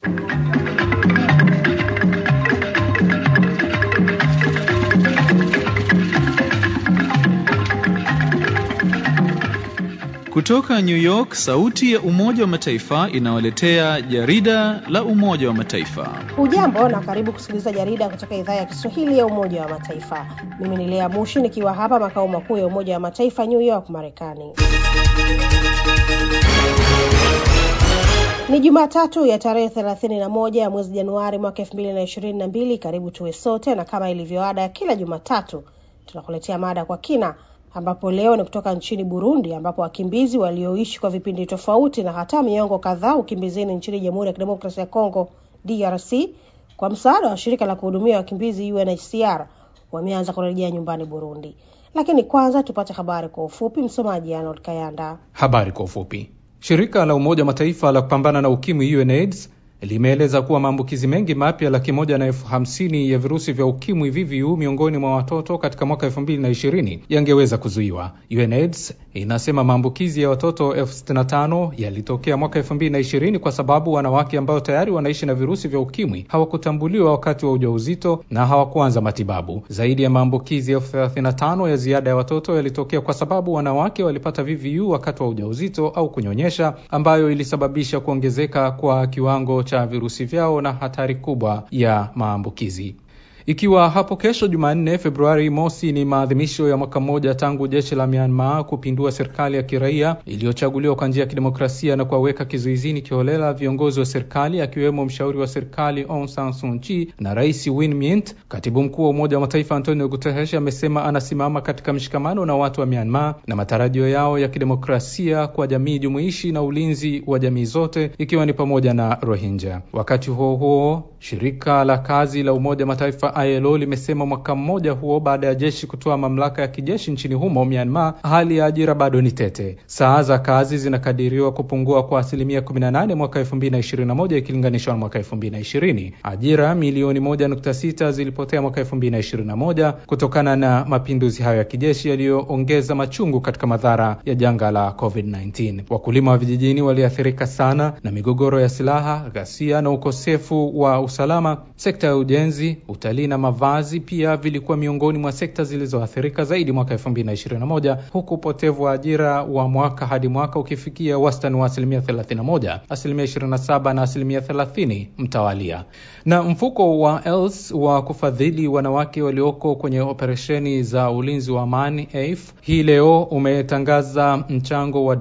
Kutoka New York, sauti ya Umoja wa Mataifa inawaletea jarida la Umoja wa Mataifa. Hujambo na karibu kusikiliza jarida kutoka idhaa ya Kiswahili ya Umoja wa Mataifa. Mimi ni Lea Mushi nikiwa hapa makao makuu ya Umoja wa Mataifa New York, Marekani. Ni Jumatatu ya tarehe 31 ya mwezi Januari mwaka 2022. Karibu tuwe sote, na kama ilivyoada kila Jumatatu tunakuletea mada kwa kina, ambapo leo ni kutoka nchini Burundi, ambapo wakimbizi walioishi kwa vipindi tofauti na hata miongo kadhaa ukimbizini nchini Jamhuri ya Kidemokrasia ya Kongo DRC kwa msaada wa shirika la kuhudumia wakimbizi UNHCR wameanza kurejea nyumbani Burundi. Lakini kwanza tupate habari kwa ufupi. Msomaji Arnold Kayanda. Habari kwa ufupi. Shirika la Umoja wa Mataifa la kupambana na ukimwi UNAIDS limeeleza kuwa maambukizi mengi mapya 150,000 ya virusi vya ukimwi VVU miongoni mwa watoto katika mwaka 2020 yangeweza kuzuiwa. UNAIDS inasema maambukizi ya watoto 65,000 yalitokea mwaka 2020 kwa sababu wanawake ambao tayari wanaishi na virusi vya ukimwi hawakutambuliwa wakati wa ujauzito na hawakuanza matibabu. Zaidi ya maambukizi 35,000 ya ziada ya watoto yalitokea kwa sababu wanawake walipata VVU wakati wa ujauzito au kunyonyesha, ambayo ilisababisha kuongezeka kwa kiwango cha virusi vyao na hatari kubwa ya maambukizi. Ikiwa hapo kesho Jumanne Februari mosi ni maadhimisho ya mwaka mmoja tangu jeshi la Myanmar kupindua serikali ya kiraia iliyochaguliwa kwa njia ya kidemokrasia na kuwaweka kizuizini kiholela viongozi wa serikali akiwemo mshauri wa serikali Aung San Suu Kyi na Rais Win Myint, Katibu Mkuu wa Umoja wa Mataifa Antonio Guterres amesema anasimama katika mshikamano na watu wa Myanmar na matarajio yao ya kidemokrasia kwa jamii jumuishi na ulinzi wa jamii zote ikiwa ni pamoja na Rohingya. Wakati huo shirika la kazi la Umoja wa Mataifa ILO limesema mwaka mmoja huo baada ya jeshi kutoa mamlaka ya kijeshi nchini humo Myanmar, hali ya ajira bado ni tete. Saa za kazi zinakadiriwa kupungua kwa 18% mwaka 2021 ikilinganishwa na mwaka 2020. Ajira milioni 1.6 zilipotea mwaka 2021 kutokana na mapinduzi hayo ya kijeshi yaliyoongeza machungu katika madhara ya janga la COVID-19. Wakulima wa vijijini waliathirika sana na migogoro ya silaha, ghasia na ukosefu wa usalama. Sekta ya ujenzi, utalii na mavazi pia vilikuwa miongoni mwa sekta zilizoathirika zaidi mwaka 2021, huku upotevu wa ajira wa mwaka hadi mwaka ukifikia wastani wa 31%, 27% na 30% mtawalia. Na mfuko wa ELS wa kufadhili wanawake walioko kwenye operesheni za ulinzi wa amani AIF hii leo umetangaza mchango wa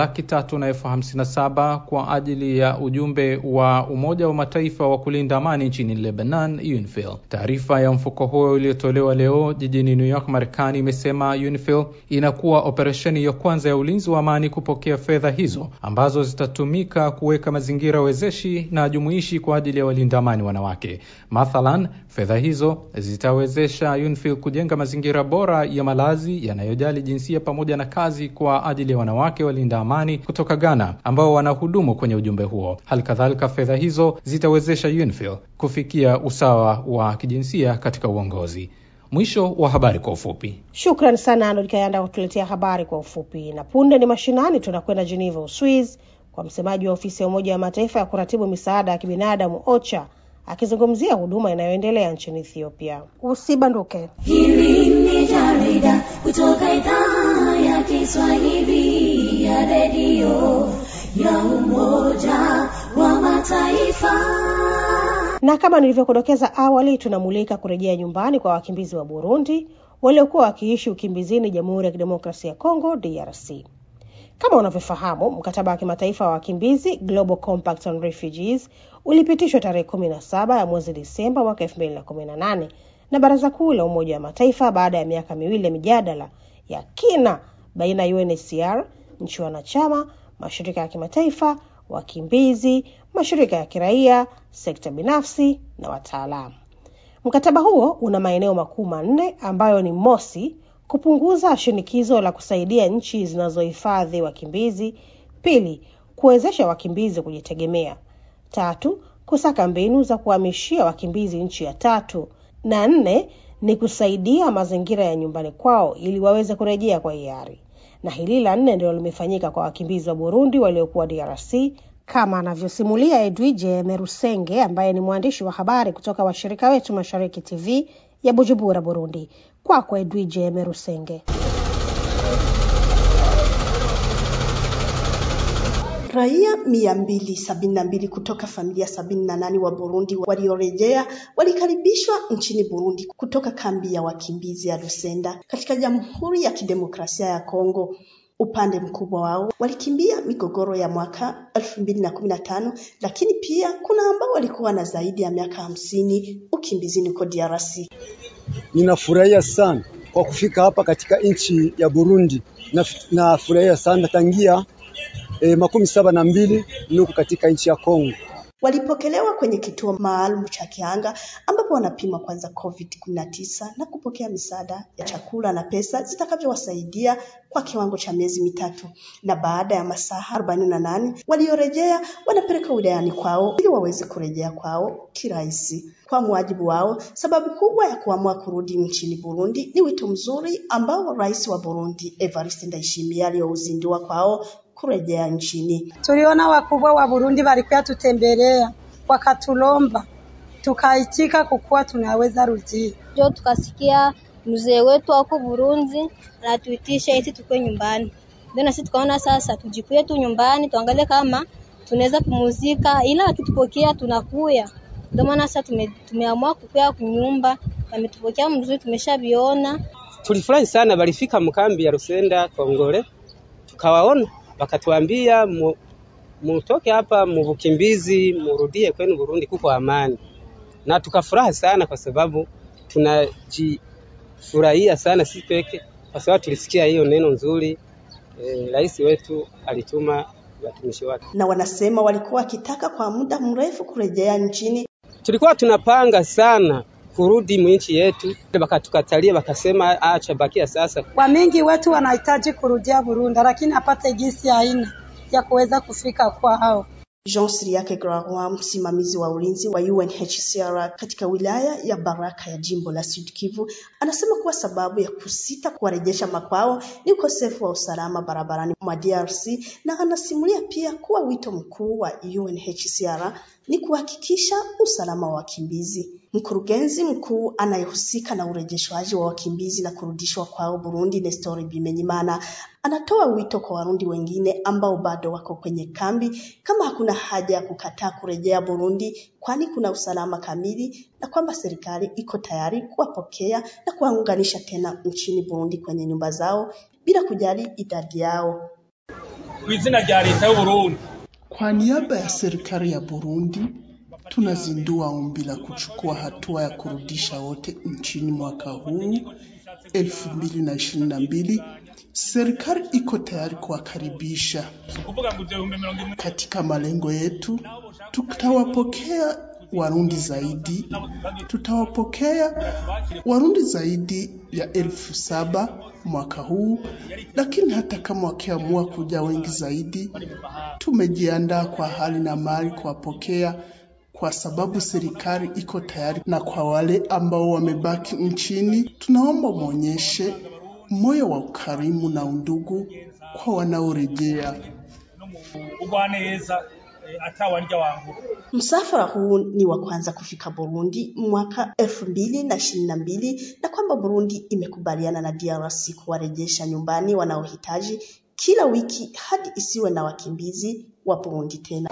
$357,000 kwa ajili ya ujumbe wa Umoja wa Mataifa wa kulinda amani nchini Lebanon UNIFIL. Taarifa ya mfuko huo iliyotolewa leo jijini New York, Marekani imesema UNIFIL inakuwa operesheni ya kwanza ya ulinzi wa amani kupokea fedha hizo ambazo zitatumika kuweka mazingira wezeshi na jumuishi kwa ajili ya walinda amani wanawake. Mathalan, fedha hizo zitawezesha UNIFIL kujenga mazingira bora ya malazi yanayojali jinsia pamoja na kazi kwa ajili ya wanawake walinda amani kutoka Ghana ambao wanahudumu kwenye ujumbe huo. Halikadhalika, fedha hizo zitawezesha UNIFIL kufikia usawa wa kijinsia katika uongozi. Mwisho wa habari kwa ufupi. Shukrani sana Arnold Kayanda kutuletea habari kwa ufupi. Na punde ni mashinani, tunakwenda Geneva, Uswizi, kwa msemaji wa ofisi ya Umoja wa Mataifa ya kuratibu misaada ya kibinadamu OCHA akizungumzia huduma inayoendelea nchini Ethiopia. Usibanduke. Hili ni jarida kutoka idhaa ya Kiswahili ya redio ya Umoja wa Mataifa. Na kama nilivyokudokeza awali, tunamulika kurejea nyumbani kwa wakimbizi wa Burundi waliokuwa wakiishi ukimbizini Jamhuri ya Kidemokrasia ya Kongo DRC. Kama unavyofahamu, mkataba wa kimataifa wa wakimbizi Global Compact on Refugees ulipitishwa tarehe 17 ya mwezi Disemba mwaka 2018 na Baraza Kuu la Umoja wa Mataifa baada ya miaka miwili ya mijadala ya kina baina ya UNHCR, nchi wanachama, mashirika ya kimataifa, wakimbizi, mashirika ya kiraia, sekta binafsi na wataalamu. Mkataba huo una maeneo makuu manne ambayo ni: mosi, kupunguza shinikizo la kusaidia nchi zinazohifadhi wakimbizi; pili, kuwezesha wakimbizi kujitegemea; tatu, kusaka mbinu za kuhamishia wakimbizi nchi ya tatu; na nne ni kusaidia mazingira ya nyumbani kwao ili waweze kurejea kwa hiari. Na hili la nne ndilo limefanyika kwa wakimbizi wa Burundi waliokuwa DRC kama anavyosimulia Edwige Merusenge ambaye ni mwandishi wa habari kutoka washirika wetu Mashariki TV ya Bujumbura, Burundi. Kwako Edwige Merusenge. Raia 272 kutoka familia 78 wa Burundi waliorejea walikaribishwa nchini Burundi kutoka kambi ya wakimbizi ya Lusenda katika Jamhuri ya Kidemokrasia ya Kongo. Upande mkubwa wao walikimbia migogoro ya mwaka 2015, lakini pia kuna ambao walikuwa na zaidi ya miaka 50 ukimbizini kwa DRC. Ninafurahia sana kwa kufika hapa katika nchi ya Burundi. Nafurahia sana tangia 72 nuko katika nchi ya Kongo. Walipokelewa kwenye kituo maalum cha Kianga ambapo wanapima kwanza COVID-19 na kupokea misaada ya chakula na pesa zitakavyowasaidia kwa kiwango cha miezi 3. Na baada ya masaa 48 waliorejea wanapeleka wilayani kwao ili waweze kurejea kwao kirahisi. Kwa mujibu wao, sababu kubwa ya kuamua kurudi nchini Burundi ni wito mzuri ambao Rais wa Burundi Evariste Ndayishimiye aliyouzindua kwao kurejea nchini. Tuliona wakubwa wa Burundi walikuwa tutembelea, wakatulomba, tukaitika kukua tunaweza rudi. Ndio tukasikia mzee wetu wako Burundi anatuitisha eti tukue nyumbani. Ndio na sisi tukaona sasa tujikuye tu nyumbani tuangalie kama tunaweza kumuzika, ila akitupokea tunakuya. Ndio maana sasa tumeamua kukuya kunyumba, ametupokea mzuri, tumeshabiona. Tulifurahi sana walifika mkambi ya Lusenda Kongole. Tukawaona wakatuambia mutoke hapa mubukimbizi murudie kwenu Burundi kuko amani. Na tukafuraha sana kwa sababu tunajifurahia sana sisi peke kwa sababu tulisikia hiyo neno nzuri. Rais wetu alituma watumishi wake. Na wanasema walikuwa wakitaka kwa muda mrefu kurejea nchini. Tulikuwa tunapanga sana kurudi nchi yetu, wakatukatalia wakasema acha bakia sasa. Kwa mingi wetu wanahitaji kurudia Burundi lakini apate jinsi aina ya kuweza kufika kwao. Jean Siriake Grarois, msimamizi wa ulinzi wa UNHCR katika wilaya ya Baraka ya jimbo la Sud Kivu, anasema kuwa sababu ya kusita kuwarejesha makwao ni ukosefu wa usalama barabarani mwa DRC, na anasimulia pia kuwa wito mkuu wa UNHCR ni kuhakikisha usalama wa wakimbizi. Mkurugenzi mkuu anayehusika na urejeshwaji wa wakimbizi na kurudishwa kwao Burundi, Nestor Bimenyimana, anatoa wito kwa Warundi wengine ambao bado wako kwenye kambi kama hakuna haja ya kukataa kurejea Burundi, kwani kuna usalama kamili na kwamba serikali iko tayari kuwapokea na kuwaunganisha tena nchini Burundi kwenye nyumba zao bila kujali idadi yao. Kwa niaba ya serikali ya Burundi, tunazindua ombi la kuchukua hatua ya kurudisha wote nchini mwaka huu 2022. Serikali iko tayari kuwakaribisha. Katika malengo yetu, tutawapokea Warundi zaidi ya 7,000 mwaka huu, lakini hata kama wakiamua kuja wengi zaidi, tumejiandaa kwa hali na mali kuwapokea kwa sababu serikali iko tayari. Na kwa wale ambao wamebaki nchini, tunaomba muonyeshe moyo wa ukarimu na undugu kwa wanaorejea. Msafara huu ni wa kwanza kufika Burundi mwaka 2022 na kwamba Burundi imekubaliana na DRC kuwarejesha nyumbani wanaohitaji kila wiki hadi isiwe na wakimbizi wa Burundi tena.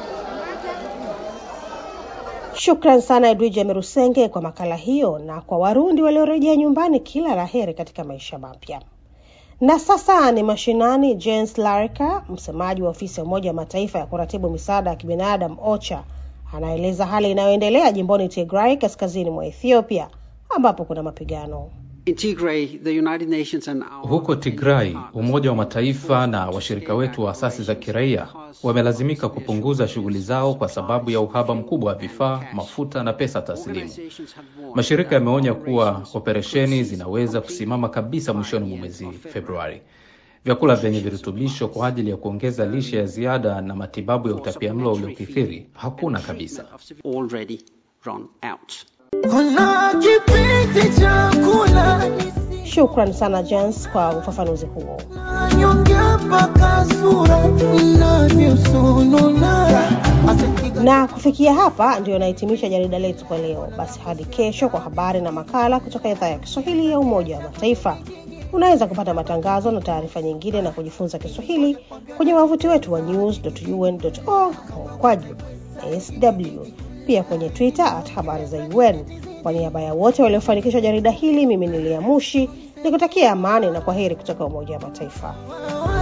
Shukran sana Edwige Merusenge kwa makala hiyo, na kwa Warundi waliorejea nyumbani kila laheri katika maisha mapya. Na sasa ni mashinani. Jens Larka, msemaji wa ofisi ya Umoja wa Mataifa ya kuratibu misaada ya kibinadamu OCHA, anaeleza hali inayoendelea jimboni Tigray kaskazini mwa Ethiopia ambapo kuna mapigano. Huko Tigray, Umoja wa Mataifa na washirika wetu wa asasi za kiraia wamelazimika kupunguza shughuli zao kwa sababu ya uhaba mkubwa wa vifaa, mafuta na pesa taslimu. Mashirika yameonya kuwa operesheni zinaweza kusimama kabisa mwishoni mwa mwezi Februari. Vyakula vyenye virutubisho kwa ajili ya kuongeza lishe ya ziada na matibabu ya utapiamlo uliokithiri hakuna kabisa. Shukran sana Jens kwa ufafanuzi huo. wanyonge mpaka sura inavyosonona. Na kufikia hapa ndio nahitimisha jarida letu kwa leo. Basi hadi kesho kwa habari na makala kutoka idhaa ya Kiswahili ya Umoja wa Mataifa. Unaweza kupata matangazo na taarifa nyingine na kujifunza Kiswahili kwenye wavuti wetu wa news.un.org/sw. Pia kwenye Twitter @habarizaun. Kwa niaba ya wote waliofanikisha jarida hili, mimi ni Lea Mushi nikutakia amani na kwaheri kutoka Umoja wa Mataifa.